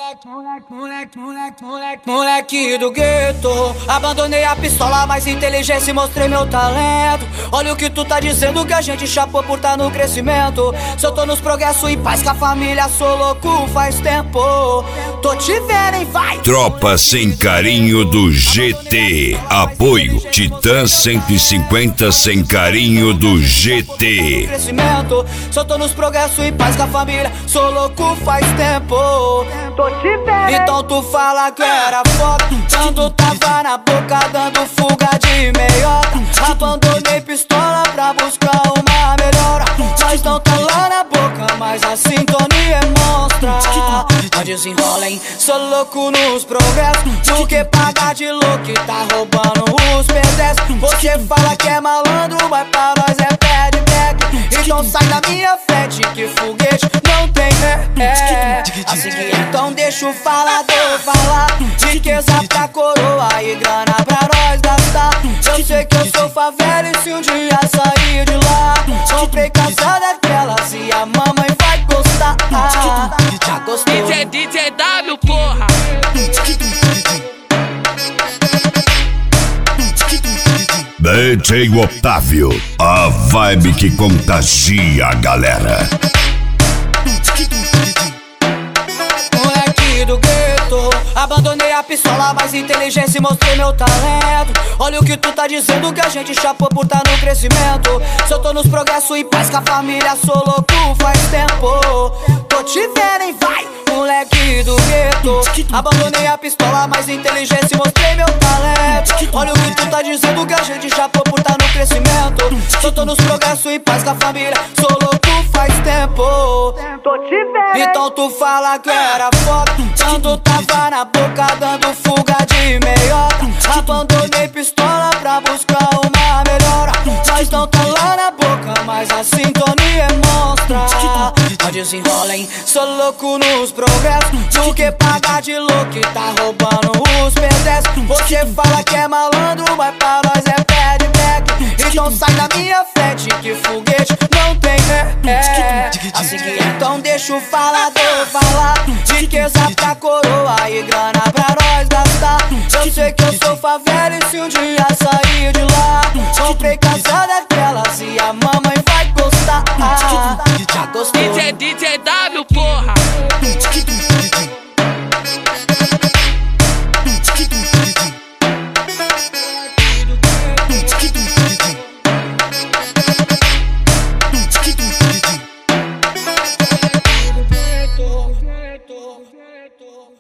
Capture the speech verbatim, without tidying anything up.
Moleque, moleque, moleque, moleque, moleque, moleque do gueto. Abandonei a pistola, mas inteligência e mostrei meu talento. Olha o que tu tá dizendo, que a gente chapou por tá no crescimento. Se eu tô nos progressos e paz com a família, sou louco faz tempo. Tô te vendo, hein, vai! Tropa Sem Carinho do G T. Apoio Titã cento e cinquenta Sem Carinho do G T. Crescimento. Se eu tô nos progressos e paz com a família, sou louco faz tempo. Tô te vendo. Então tu fala que era foda, tanto tava na boca dando fuga de meiota. Abandonei pistola pra buscar uma melhora. Nós não tá lá na boca, mas a sintonia é monstra. Não desenrola, hein? Sou louco nos progressos, do que pagar de louco e tá roubando os pedestres. Você fala que é malandro, mas pra nós é pé de back. Então sai da minha frente que foguete não tem é, é. Assim que então deixa o falador falar. Riqueza pra coroa e grana pra nós gastar. Eu sei que eu sou favela e se um dia sair de lá, comprei casa daquelas e a mamãe vai gostar. Já gostou? D J, D J W, porra! D J Otávio, a vibe que contagia a galera. Moleque do gueto, abandonei a pistola, mas inteligência e mostrei meu talento. Olha o que tu tá dizendo, que a gente chapou por tá no crescimento. Se eu tô nos progressos e paz com a família, sou louco faz tempo. Tô te vendo, hein, vai! Moleque do gueto, abandonei a pistola, mas inteligência e mostrei meu talento. Olha o que tu tá dizendo, que a gente chapou por tá no crescimento. Se eu tô nos progressos e paz com a família, sou louco faz tempo. Tô te vendo. Então tu fala que era foda, tanto tava na boca dando fuga de meiota. Abandonei pistola pra buscar uma melhora. Nós não tá lá na boca, mas a sintonia é monstra. Não desenrola, hein? Sou louco nos progressos, do que pagar de louco e tá roubando os pedestres. Você fala que é malandro, mas pra nós é pé de back. Então sai da minha frente que foguete não tem é, é. Assim que então deixa o falador falar. Riqueza pra coroa e grana pra nós gastar. Eu sei que eu sou favela e se um dia sair de lá, comprei casa daquelas e a mamãe vai gostar. Já gostou? D J, D J W, porra! Tô